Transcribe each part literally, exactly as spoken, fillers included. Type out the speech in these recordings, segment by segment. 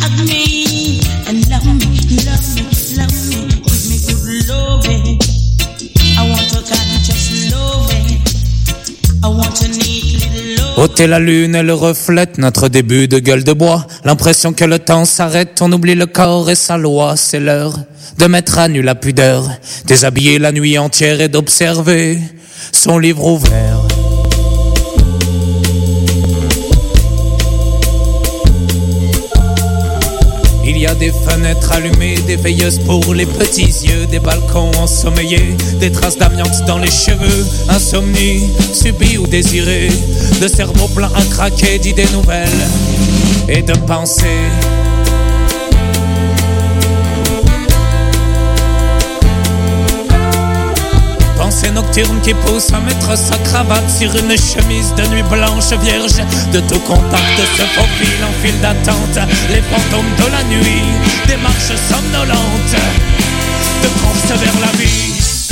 hug me and love me, love me, love me. Give me good loving. I want to conscious loving. I want to need little love. Ôter la lune, elle reflète notre début de gueule de bois. L'impression que le temps s'arrête, on oublie le corps et sa loi. C'est l'heure de mettre à nu la pudeur, déshabiller la nuit entière et d'observer son livre ouvert. Il y a des fenêtres allumées, des veilleuses pour les petits yeux, des balcons ensommeillés, des traces d'amiante dans les cheveux, insomnie, subie ou désirée, de cerveaux pleins à craquer d'idées nouvelles et de pensées. Pensée nocturne qui pousse à mettre sa cravate sur une chemise de nuit blanche vierge. De tout contact se faufile en file d'attente les fantômes de la nuit, des marches somnolentes de course vers la vie.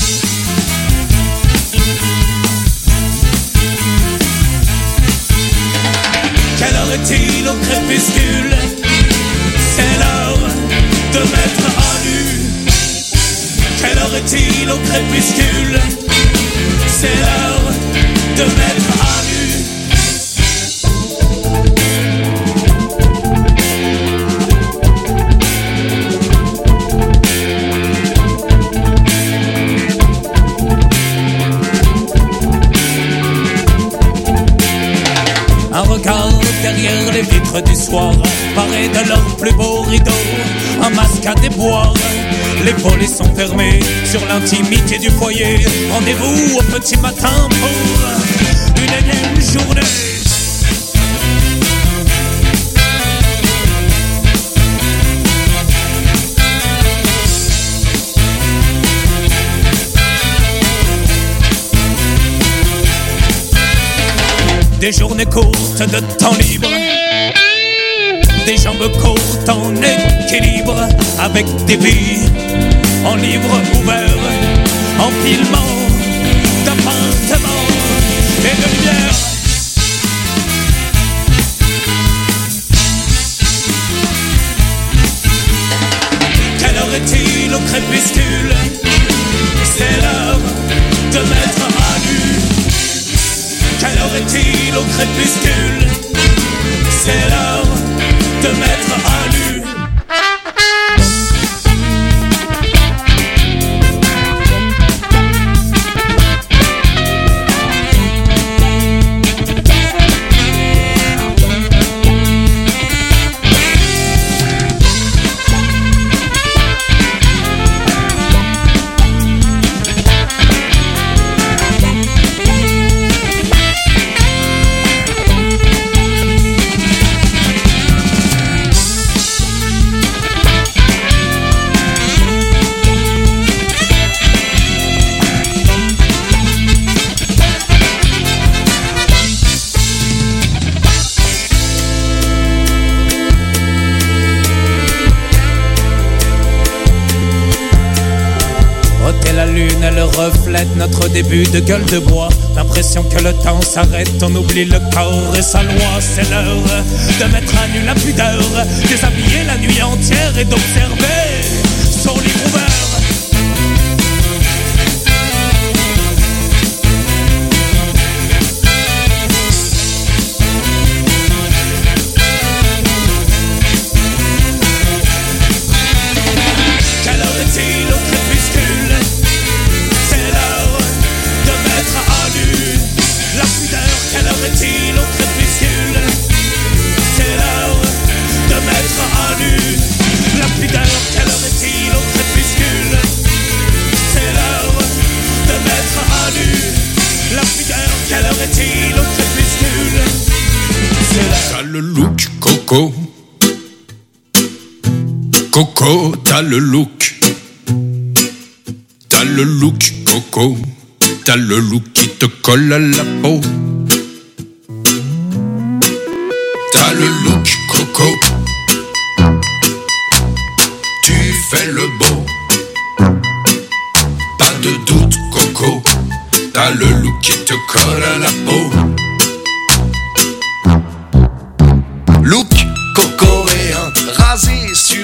Quelle heure est-il au crépuscule? C'est l'heure de mettre à nu. Quelle heure est-il au crépuscule? C'est l'heure de mettre à nu. Un regard derrière les vitres du soir, paré de leurs plus beaux rideaux, un masque à déboire. Les volets sont fermés sur l'intimité du foyer. Rendez-vous au petit matin pour une énième journée. Des journées courtes de temps libre, des jambes courtes en équilibre, avec des vies en livre ouvert, empilement d'appartements et de lumière. Quelle heure est-il au crépuscule? C'est l'heure de mettre à nu. Quelle heure est-il au crépuscule? C'est l'heure de mettre à nu. Reflète notre début de gueule de bois. L'impression que le temps s'arrête, on oublie le corps et sa loi. C'est l'heure de mettre à nu la pudeur, déshabiller la nuit entière et d'observer son livre ouvert. T'as le look, Coco. Coco, t'as le look. T'as le look, Coco. T'as le look qui te colle à la peau. T'as le look, Coco. Tu fais le beau. Pas de doute, Coco. T'as le look qui te colle à la peau. Look cocoréen, rasé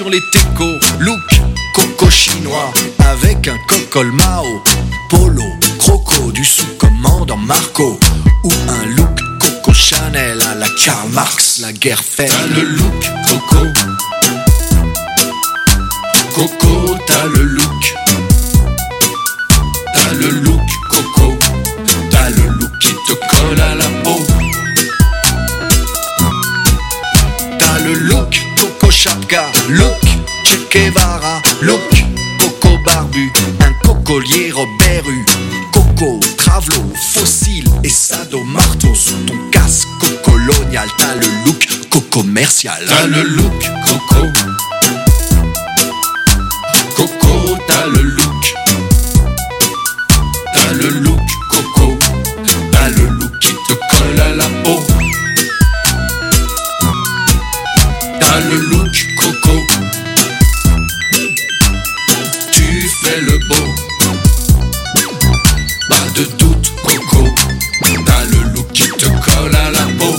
sur les techos. Look coco chinois avec un cocol Mao. Polo, croco du sous-commandant Marco. Ou un look coco Chanel à la Karl Marx, la guerre fait. T'as le look coco. Coco, t'as le look. T'as le look coco. T'as le look qui te colle à la peau. T'as le look coco chapka, look Che Guevara, look coco barbu, un cocolier Robert Hue. Coco, travelo, fossile et sado marteau sous ton casque colonial. T'as le look coco commercial. T'as le look coco. Coco, t'as le look. T'as le look coco. T'as le look qui te colle à la peau. T'as le look coco. Tu fais le beau. Pas de doute coco. T'as le look qui te colle à la peau.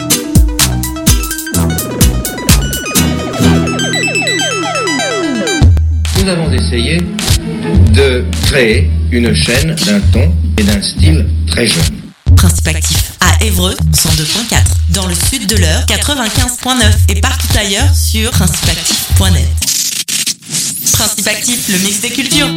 Nous avons essayé de créer une chaîne d'un ton et d'un style très jeune. Principe actif à Évreux, cent deux point quatre. Dans le sud de l'Eure, quatre-vingt-quinze point neuf. Et partout ailleurs sur principe actif point net. Principe actif, le mix des cultures.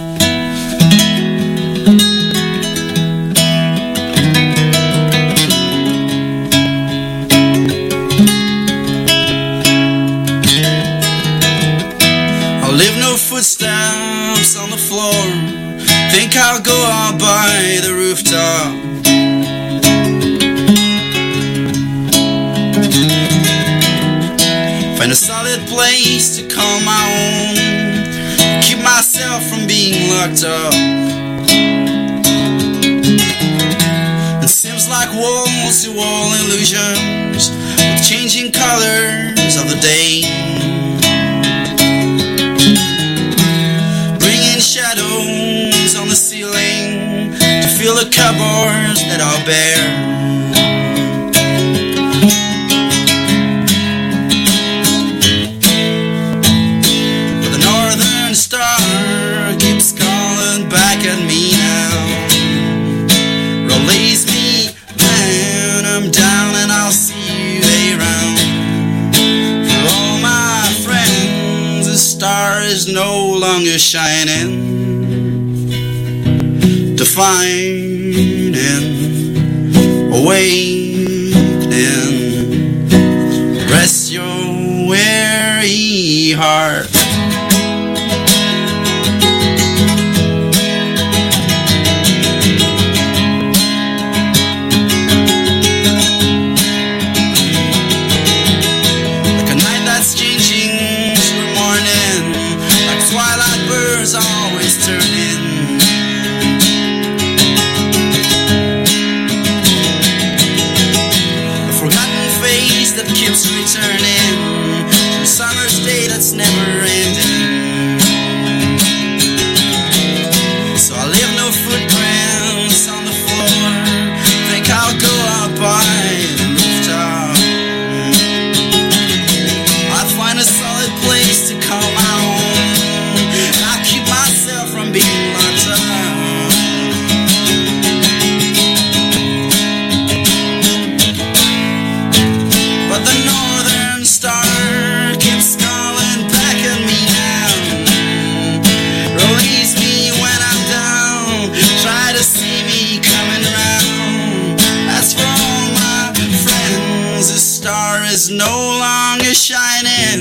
Leave no footsteps on the floor. Think I'll go out by the rooftop. Find a solid place to call my own. Keep myself from being locked up. It seems like walls to wall illusions with changing colors of the day. Shadows on the ceiling to fill the cupboards that are bare. But the northern star keeps calling back at me now. Release me when I'm down and I'll see you around. For all my friends, the star is no longer shining. Finding, awakening, rest your weary heart. Like a night that's changing to a morning, like twilight birds always turning. That keeps returning to a summer's day that's never ending. So I leave no footprints on the floor. Think I'll go out by the rooftop. I'll find a solid place to call my own. I'll keep myself from being locked up. Is no longer shining.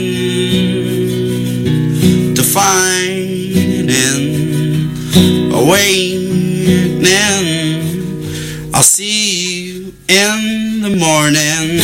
To finding, awakening, I'll see you in the morning.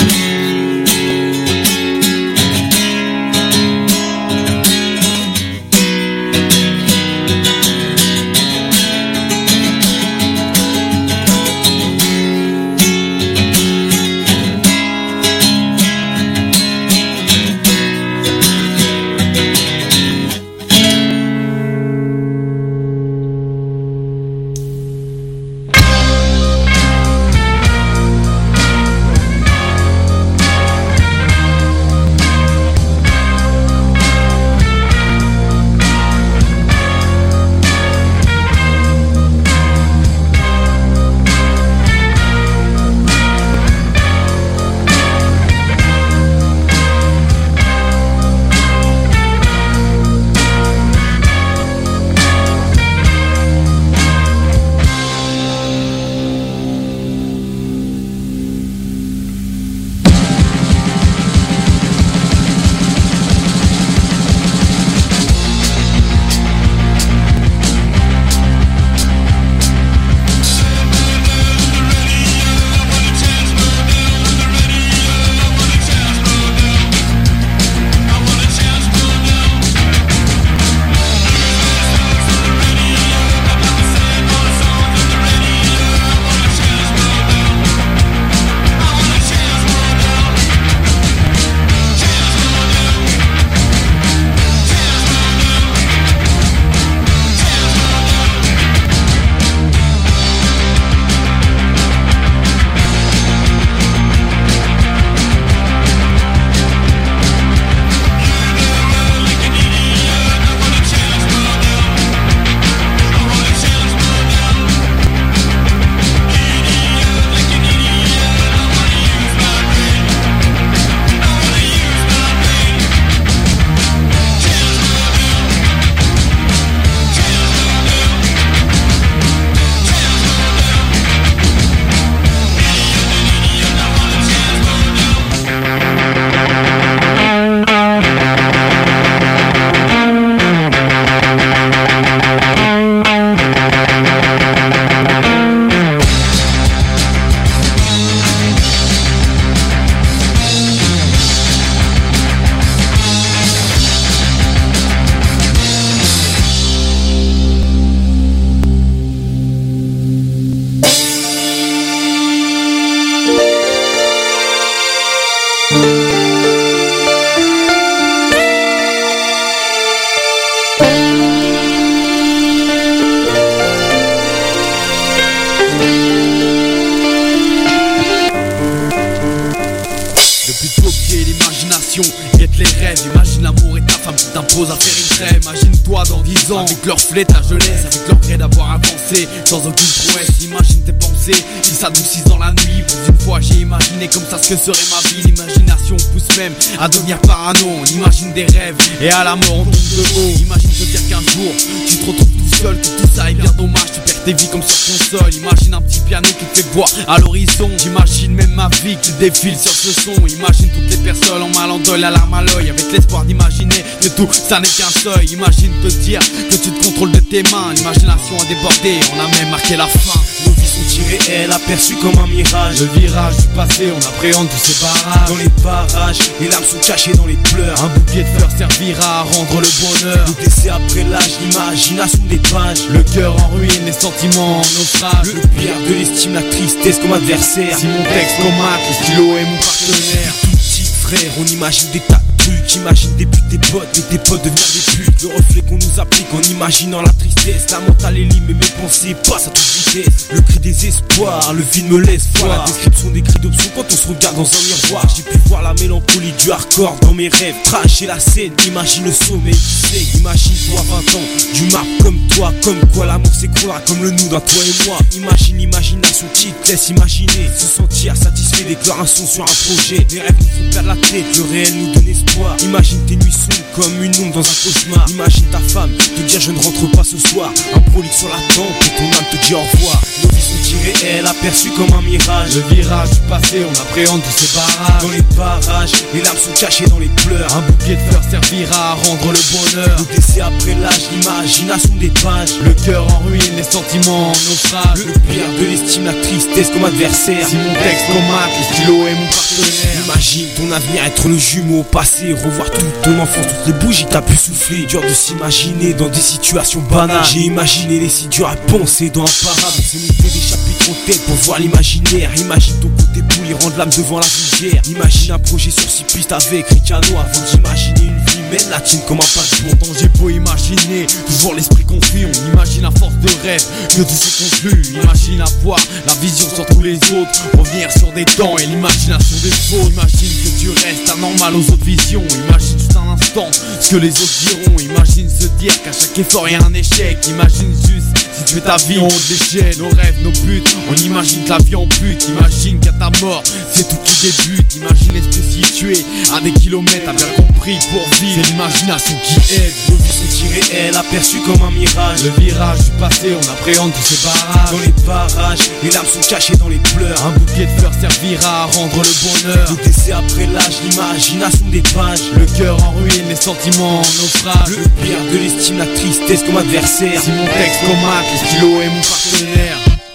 pose à faire une trêve. Imagine-toi dans dix ans, avec leur flèche la jeunesse, avec leur gré d'avoir avancé, sans aucune prouesse. Imagine tes pensées qui s'adoucissent dans la nuit. Plus une fois j'ai imaginé comme ça ce que serait ma vie. L'imagination pousse même à devenir parano. On imagine des rêves et à la mort on tombe de haut. Imagine te dire qu'un jour tu te retrouves tout seul, que tout ça est bien dommage, tu perds tes vies comme sur console. Imagine un petit piano qui te fait voir à l'horizon. J'imagine même ma vie qui défile sur ce son. Imagine toutes les personnes en mal en deuil, la larme à l'œil, avec l'espoir d'imaginer que tout ça n'est qu'un seuil. Imagine te dire que tu te contrôles de tes mains. L'imagination a débordé, on a même marqué la fin. Nos vies sont irréelles, aperçues comme un mirage. Le virage du passé, on appréhende tous ces barrages. Dans les parages, les larmes sont cachées dans les pleurs. Un bouquet de fleurs servira à rendre le bonheur. Le décès après l'âge, l'imagination des pages. Le cœur en ruine, les sentiments en naufrage. Le pire de l'estime, la tristesse comme adversaire. Si mon texte comate, le stylo est mon partenaire. Tout petit frère, on imagine des tas de trucs. Imagine des buts, des potes, et des potes devenir des putes. Le reflet qu'on nous applique en imaginant la tristesse. La mentale est libre, mais mes pensées passent à toute vitesse. Le cri des espoirs, le vide me laisse voir. La description des cris d'option quand on se regarde dans un miroir. J'ai pu voir la mélancolie du hardcore dans mes rêves. Trash et la scène, imagine le sommeil qui sait. Imagine-toi vingt ans, du marbre comme toi. Comme quoi l'amour s'écroulera comme le nous dans toi et moi. Imagine l'imagination qui te laisse imaginer. Se sentir satisfait d'éclore un son sur un projet. Les rêves nous font perdre la tête, le réel nous donne espoir. Imagine tes nuits sombres comme une ombre dans un cauchemar. Imagine ta femme te dire je ne rentre pas ce soir. Un prolique sur la tempe et ton âme te dit au revoir. Nos vies sont irréelles, aperçues comme un mirage. Le virage du passé, on appréhende tous ces barrages. Dans les parages, les larmes sont cachées dans les pleurs. Un bouquet de fleurs servira à rendre le bonheur. Le décès après l'âge, l'imagination des pages. Le cœur en ruine, les sentiments en naufrage. Le pire de l'estime, la tristesse comme adversaire. Si mon texte comate, le stylo est mon partenaire. Imagine ton avenir être le jumeau au passé. Revoir toute ton enfance, toutes les bougies t'as pu souffler. Dur de s'imaginer dans des situations banales. J'ai imaginé les si dur à penser dans un parable. C'est nous fait des chapitres en tête pour voir l'imaginaire. Imagine ton côté bouillir, rendre l'âme devant la vulgaire. Imagine un projet sur six pistes avec Ricciano. Avant d'imaginer une vie mène la tienne comme un pas de bon. Pourtant j'ai beau imaginer, toujours l'esprit confus. On imagine à force de rêve que tout se conclut. Imagine avoir la vision sur tous les autres. Revenir sur des temps et l'imagination des fautes. Imagine que tu restes anormal aux autres visions. Imagine juste un instant ce que les autres diront. Imagine se dire qu'à chaque effort y a un échec. Imagine juste si tu fais ta vie en haut de l'échelle. Nos rêves, nos buts, on imagine que la vie en pute. Imagine qu'à ta mort, c'est tout qui débute. Imagine l'esprit situé à des kilomètres. T'as bien compris, pour vivre, c'est l'imagination qui aide. Nos vies sont irréelles, aperçues comme un mirage. Le virage du passé, on appréhende tous ces barrages. Dans les parages, les larmes sont cachées dans les pleurs. Un bouquet de fleurs servira à rendre le bonheur. Le décès après l'âge, l'imagination des pages. Le cœur en ruine, les sentiments en naufrage. Le pire de l'estime, la tristesse comme adversaire. Si mon texte comate, le stylo est mon partenaire.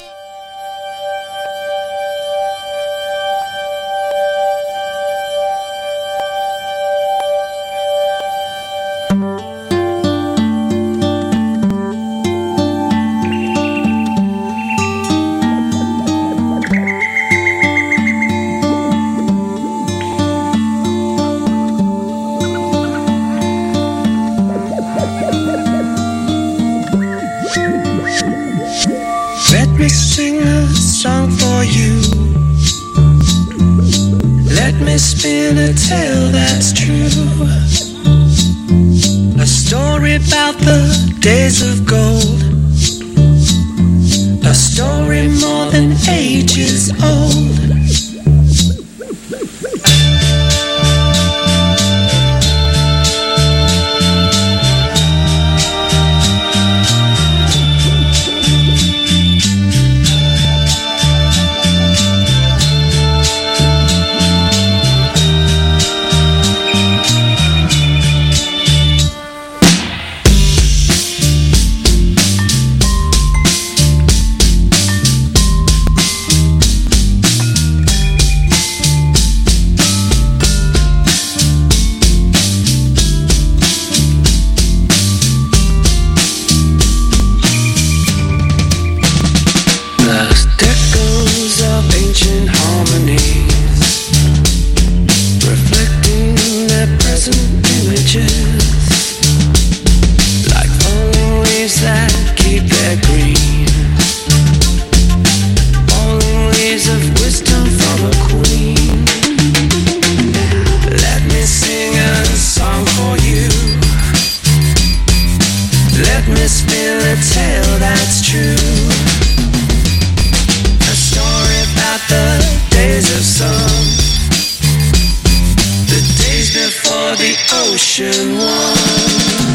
Let me sing a song for you. Let me spin a tale that's true. A story about the days of gold. A story more than ages old. tale that's true. A story about the days of song, the days before the ocean won.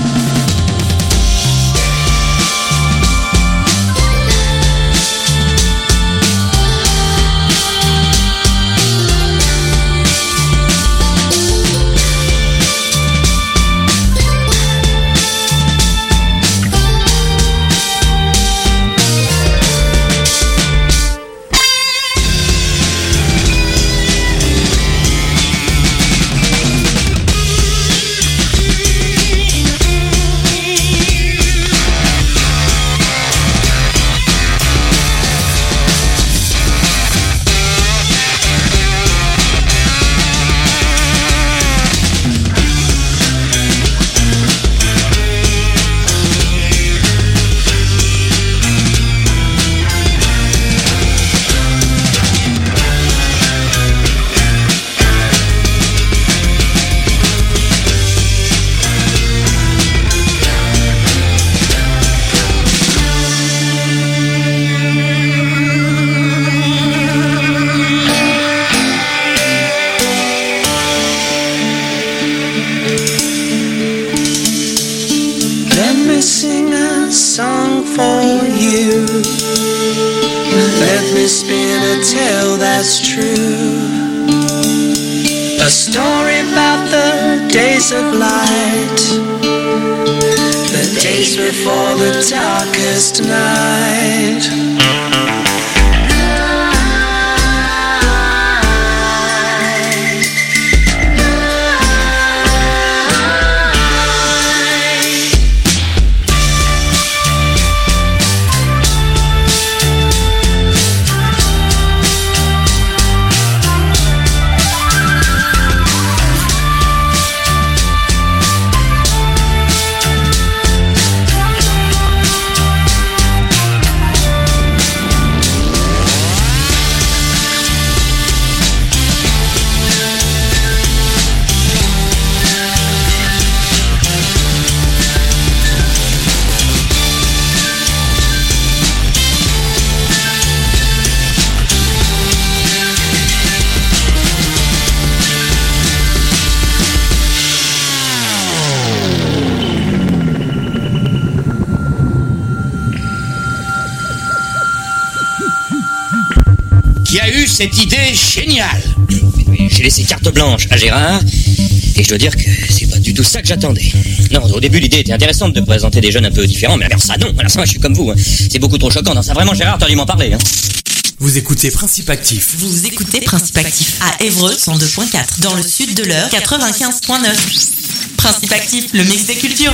Of light, the days before the darkest night. Cette idée géniale. J'ai laissé carte blanche à Gérard et je dois dire que c'est pas du tout ça que j'attendais. Non, au début l'idée était intéressante de présenter des jeunes un peu différents, mais alors ça non, alors ça moi je suis comme vous, hein. C'est beaucoup trop choquant. Non, ça vraiment Gérard, t'as dû m'en parler. Hein. Vous écoutez Principe Actif. Vous écoutez Principe Actif à Évreux cent deux point quatre, dans le sud de l'Eure quatre-vingt-quinze point neuf. Principe Actif, le mix des cultures.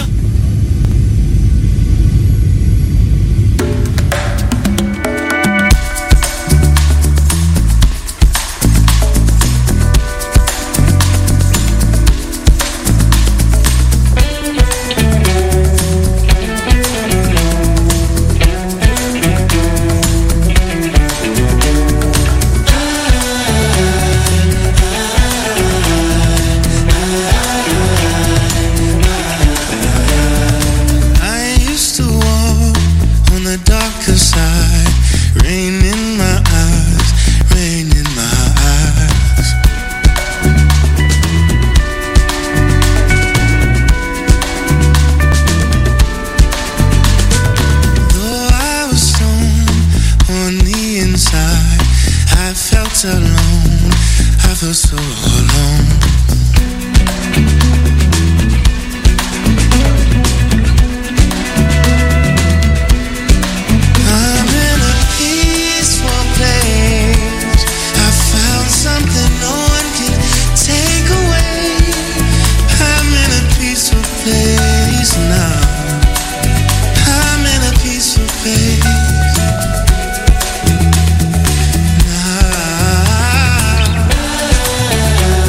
Now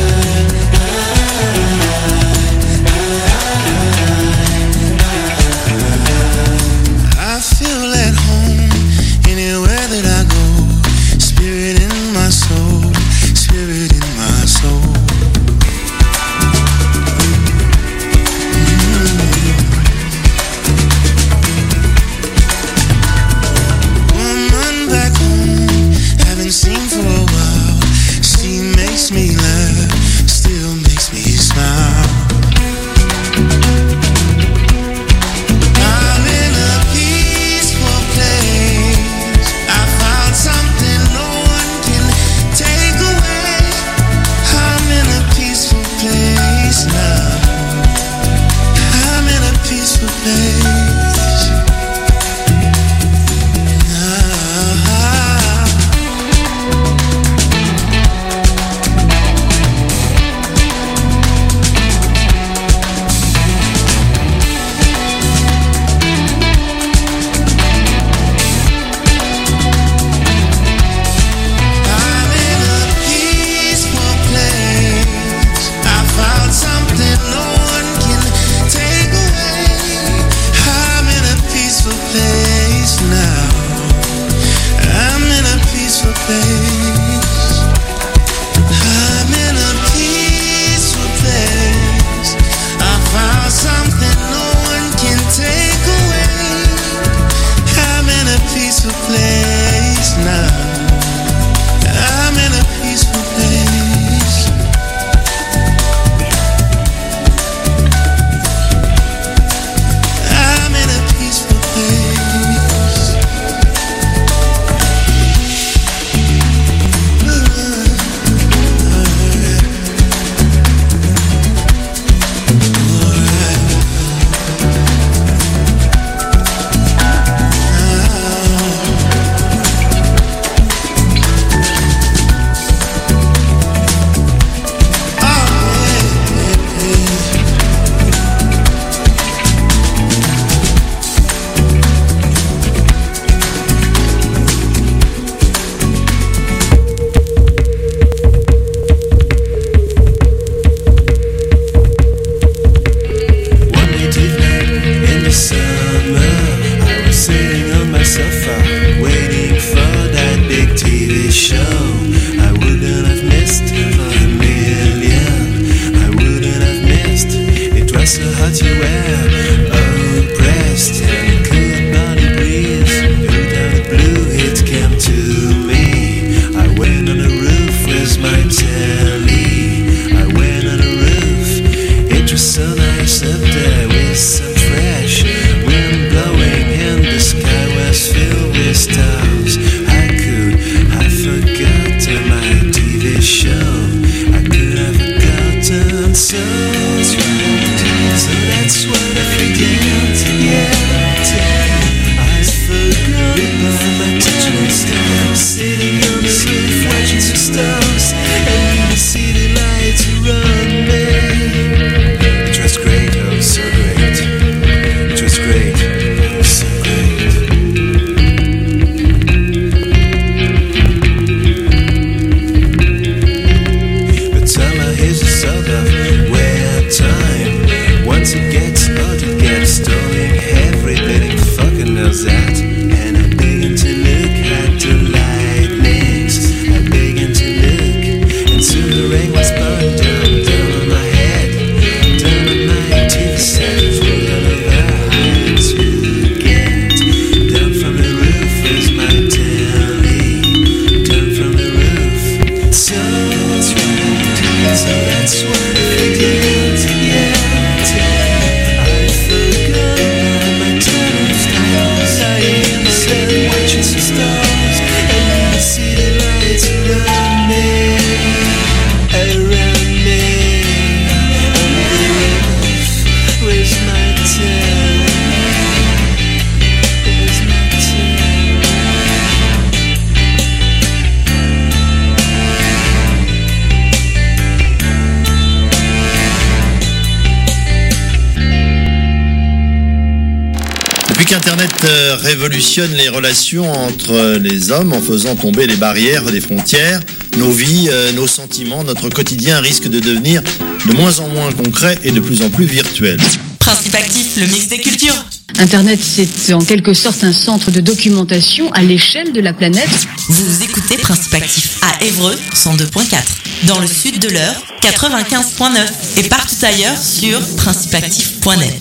qu'Internet révolutionne les relations entre les hommes en faisant tomber les barrières des frontières, nos vies, nos sentiments, notre quotidien risque de devenir de moins en moins concret et de plus en plus virtuel. Principe actif, le mix des cultures. Internet, c'est en quelque sorte un centre de documentation à l'échelle de la planète. Vous écoutez Principe actif à Évreux, cent deux point quatre. Dans le sud de l'Eure, quatre-vingt-quinze point neuf. Et partout ailleurs sur principe actif point net.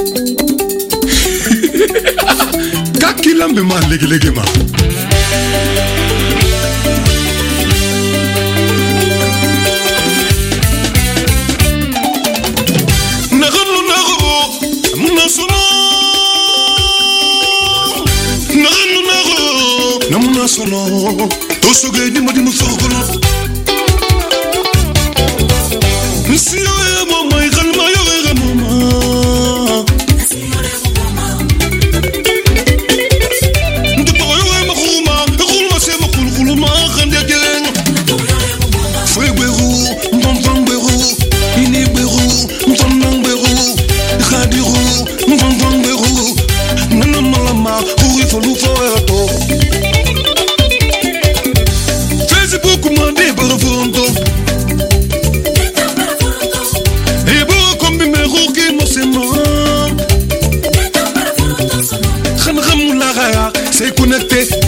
Kakila mema lege lege ma. Nagano nago, muna sono. Nagano nago, namuna sono. Tosoge di madi musogolo. Nsiyo e mama ikalma yo e mama. c'est connecté